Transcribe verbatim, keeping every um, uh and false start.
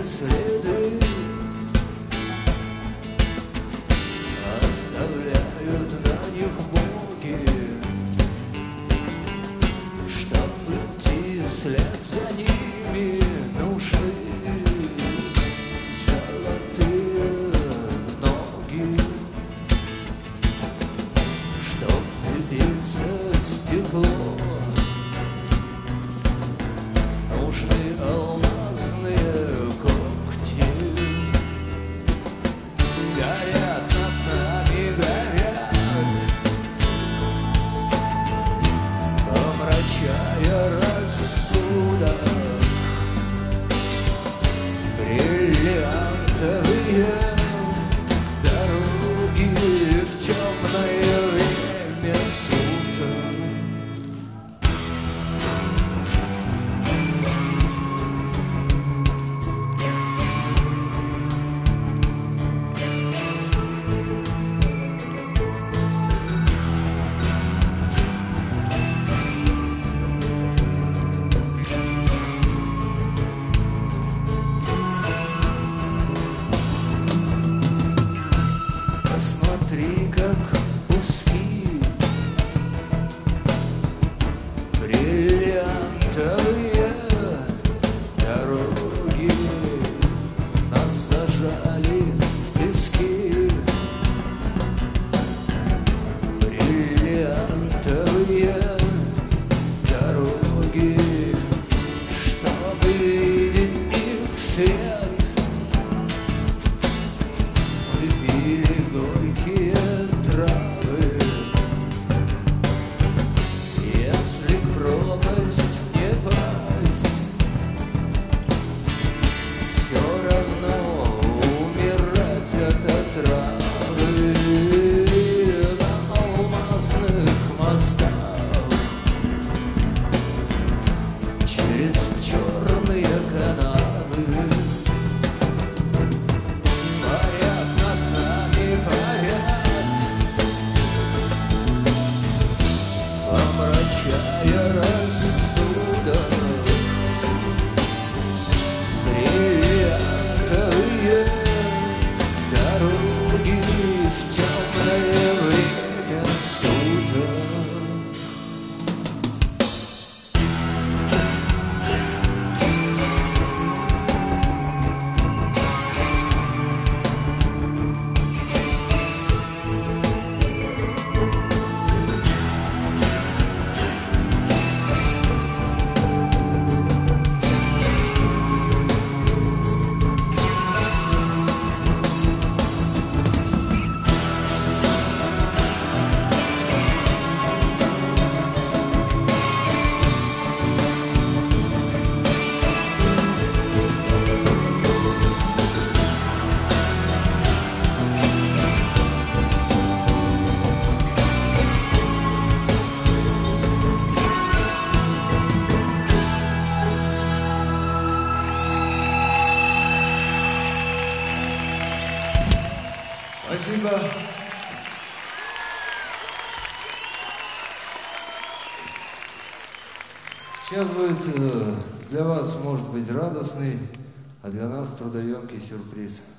следы оставляют на них боги, чтоб идти вслед за ними нужны золотые ноги, чтоб вцепиться в стекло нужны алмазные когти. Горят над нами, горят, помрачая рассудок, бриллиантовые дороги в темное время суток. Посмотри, как узки бриллиантовые дороги нас зажали в тиски. Бриллиантовые дороги, чтобы видеть их свет, выпили горькие травы. Если в пропасть не пасть, все равно умирать от отравы. На алмазных мостах через черные канавы парят над нами, парят, помрачая рассудок, бриллиантовые дороги в темное время суток. Спасибо. Сейчас будет э, для вас, может быть, радостный, а для нас трудоемкий сюрприз.